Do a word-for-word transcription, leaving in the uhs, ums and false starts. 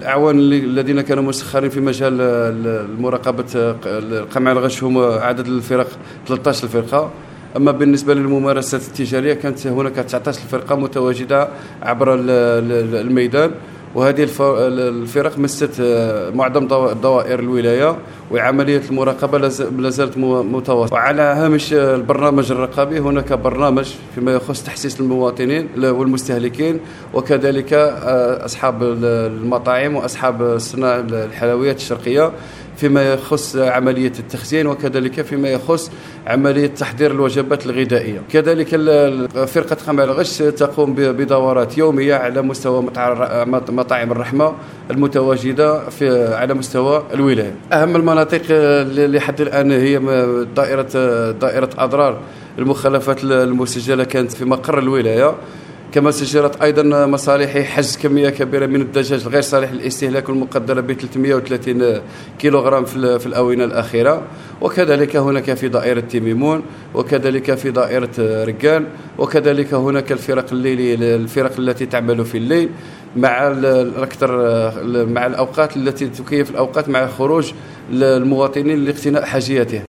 الأعوان الذين كانوا مسخرين في مجال المراقبة قمع الغش هم عدد الفرق ثلاثة عشر فرقة. أما بالنسبة للممارسات التجارية كانت هناك تسعة عشر فرقة متواجدة عبر الميدان، وهذه الفرق مست معظم دوائر الولاية، وعملية المراقبة لا زالت متواصلة. وعلى هامش البرنامج الرقابي هناك برنامج فيما يخص تحسيس المواطنين والمستهلكين، وكذلك أصحاب المطاعم وأصحاب صناع الحلويات الشرقية فيما يخص عملية التخزين، وكذلك فيما يخص عملية تحضير الوجبات الغذائية. كذلك فرقة قمع الغش تقوم بدورات يومية على مستوى مطاعم الرحمة المتواجدة في على مستوى الولاية. أهم المناطق لحد الآن هي دائرة دائرة أضرار المخلفات المسجلة كانت في مقر الولاية، كما سجلت أيضا مصالح حجز كمية كبيرة من الدجاج الغير صالح للاستهلاك المقدرة ب ثلاثمائة وثلاثين كيلوغرام في الآونة الأخيرة. وكذلك هناك في دائرة تيميمون، وكذلك في دائرة ركان، وكذلك هناك الفرق الليلي الفرق التي تعمل في الليل مع الأكثر مع الأوقات التي تكيف الأوقات مع خروج المواطنين لاقتناء حاجياتهم.